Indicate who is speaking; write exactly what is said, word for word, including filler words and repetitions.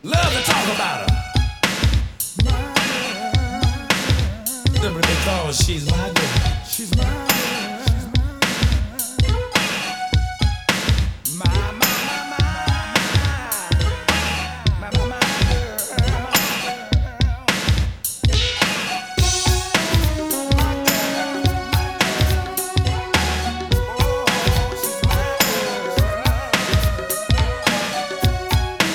Speaker 1: Love to talk about her. Simply because she's my girl. She's my